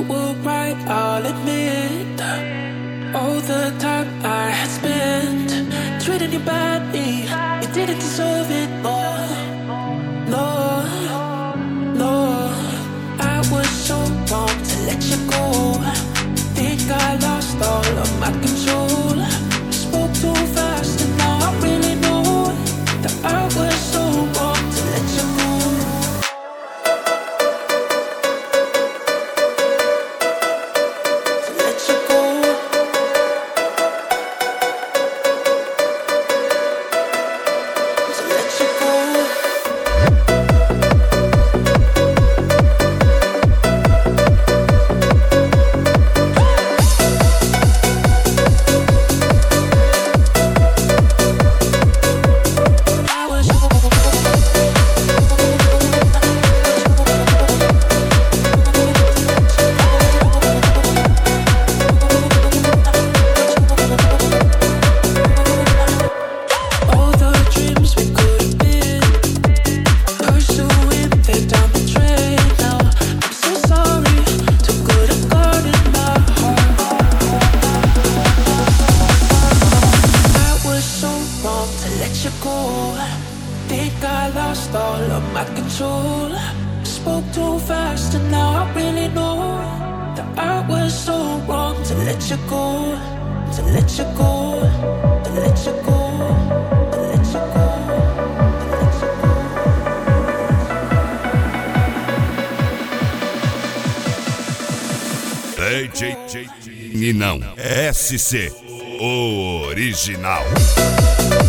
were right, I'll admit. All the time I had spent treating you badly, you didn't deserve it more. No, no, I was so wrong to let you go. Think I lost all of my control. Spoke too fast and now I really know that I was so wrong to let you go. Think I lost all of my control. Spoke too fast and now I really know that I was so wrong to let you go, to let you go, to let you go, to let you go, to let you go. DJ Ninão SC, o original.